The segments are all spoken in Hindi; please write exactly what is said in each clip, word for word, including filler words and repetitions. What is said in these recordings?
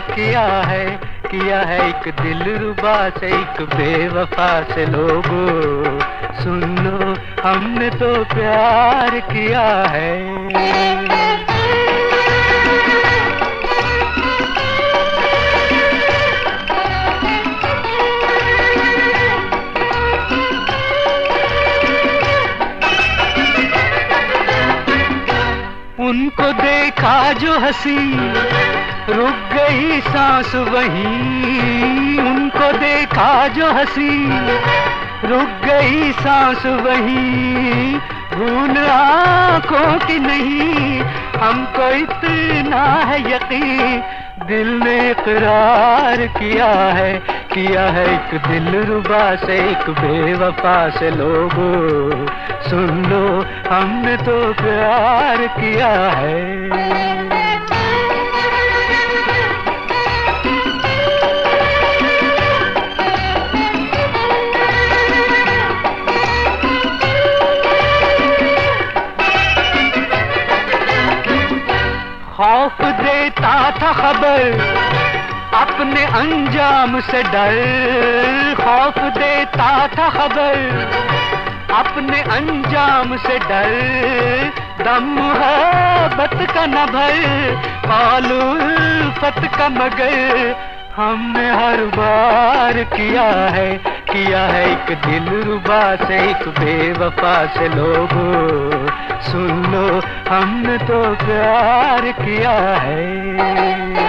किया है, किया है एक दिलरुबा से, एक बेवफा से। लोगों सुन लो, हमने तो प्यार किया है। उनको देखा जो हंसी, रुक गई सांस वहीं। उनको देखा जो हंसी, रुक गई सांस वहीं। भूल आँखों की नहीं, हमको इतना है यकीन, दिल ने इकरार किया है, किया है एक दिलरुबा से, एक बेवफा से। लोगों सुन लो, हमने तो प्यार किया है। खौफ देता था खबर, अपने अंजाम से डर। खौफ देता था खबर, अपने अंजाम से डर। दम मोहब्बत का न भर, पाल उल्फत का मगर। हमने हर बार किया है, किया है एक दिलरुबा से, एक बेवफा से। लोगों सुन लो, हमने तो प्यार किया है।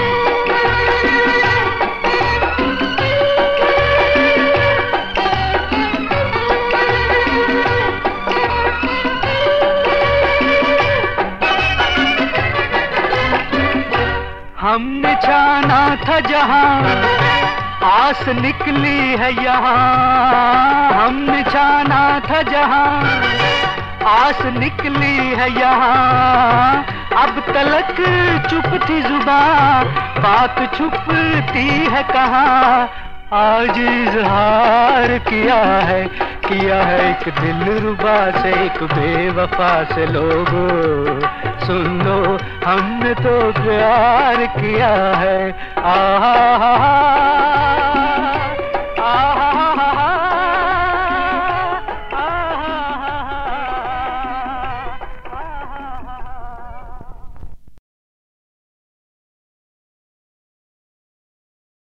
हमने जाना था जहां, आस निकली है यहाँ। हमने जाना था जहां, आस निकली है यहाँ। अब तलक चुप थी जुबान, बात छुपती है कहाँ। आज इजहार किया है, किया है एक दिलरुबा से, एक बेवफा से। लोगों सुन लो, हमने तो प्यार किया है। आहा